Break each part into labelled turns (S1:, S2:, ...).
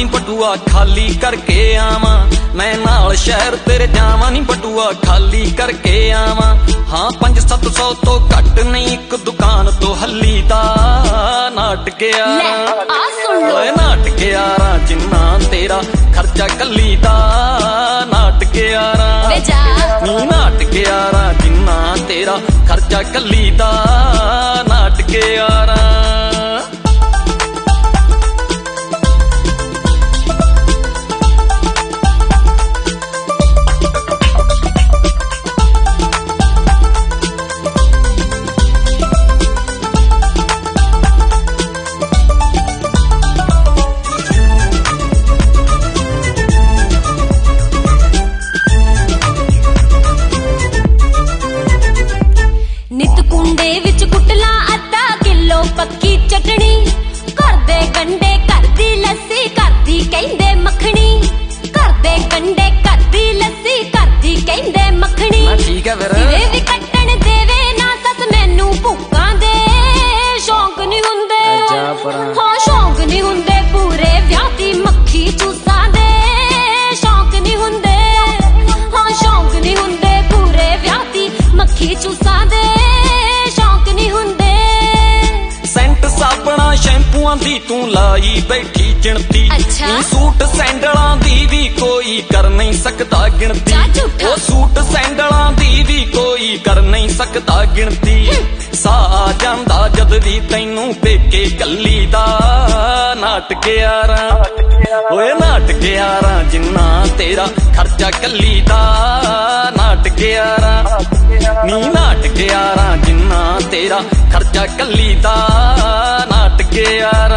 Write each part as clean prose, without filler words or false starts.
S1: नी बटुआ खाली करके आवा, मैं नाल शहर तेरे जावा नी बटुआ खाली करके आवा। हाँ 500-700 तो घट नहीं एक दुकान तो हली दा नाट के यारा जिन्ना तेरा खर्चा कली दा नाट के यारा नी नाट के यारा जिन्ना तेरा खर्चा कली दा नाट के यारा।
S2: नित कुंडे विच कुटला अद्धा किलो पक्की चटनी, घर दे गंडे घर दी लस्सी घर दी कहंदे मखनी, घर दे गंडे घर दी लस्सी घर दी कहंदे मखनी।
S1: ठीक है फिर
S2: सिरे भी कट्टन देवे ना सस मैनू भुक्कां दे शौक नहीं हुंदे, हाँ शौक नहीं हुंदे पूरे व्याह दी मक्खी चूसा दे शौक नहीं हुंदे, हाँ शौक नहीं हुंदे पूरे व्याह दी मक्खी चूसा दे शौक नहीं हुंदे।
S1: सेंट साबना शैंपूआं दी तू लाई बैठी चिणती, सूट सैंडलां दी भी कोई कर नहीं सकता गिणती, ओ सूट सैंडलां दी भी कोई कर नहीं सकता गिणती। सा जांदा जद भी तैनू पेके कल्ली दा नाट के यारा, ओए नाट के यारा जिन्ना तेरा खर्चा कल्ली दा नाट के यारा नी नाट के यारा जिन्ना तेरा खर्चा कल्ली दा नाट के यारा।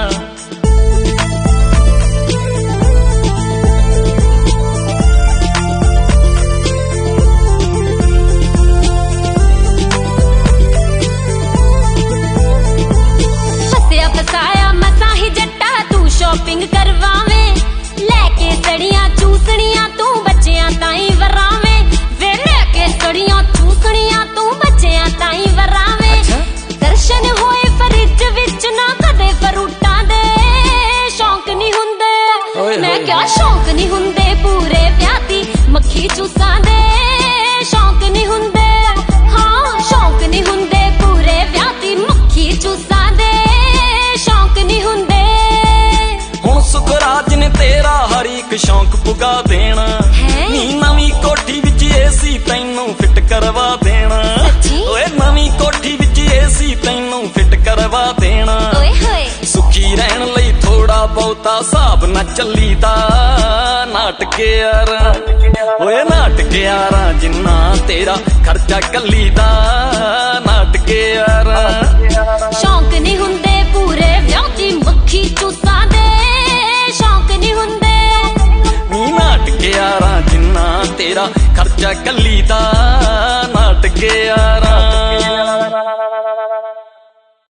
S2: फसिया फसाया मसा ही जट्टा तू शॉपिंग करवावे, लैके सड़ियां चूसणियां तू बच्चियां ताई वरावे, वे लैके सड़ियां चूसणियां तू बच्चियां ताई वरावे। दर्शन होए फ्रिज विच ना कदे फरूटां दे शौक नहीं हुंदे, मैं क्या शौक नहीं हुंदे पूरे व्याह दी मक्खी चूसां दे शौक नहीं हुंदे, हाँ शौक नहीं हुंदे पूरे व्याह दी मक्खी चूसां दे शौक नहीं हुंदे।
S1: हुण सुखराज ने तेरा हर एक शौक पुगा देना, नी नवी कोठी विच एसी तैनू फिट करवा देना, ओए नवी कोठी विच एसी तैनू फिट करवा देना। सुखी रहन लई थोड़ा बहुता हिसाब न चली दा नाट के यारा, ओए नाट के यारा जिन्ना तेरा खर्चा कली दा नाट के यारा।
S2: शौक नहीं हुंदे पूरे व्याह दी मक्खी चूसां दे शौक नहीं हुंदे
S1: नी नाट के यारा जिन्ना तेरा खर्चा कली दा नाट के यारा।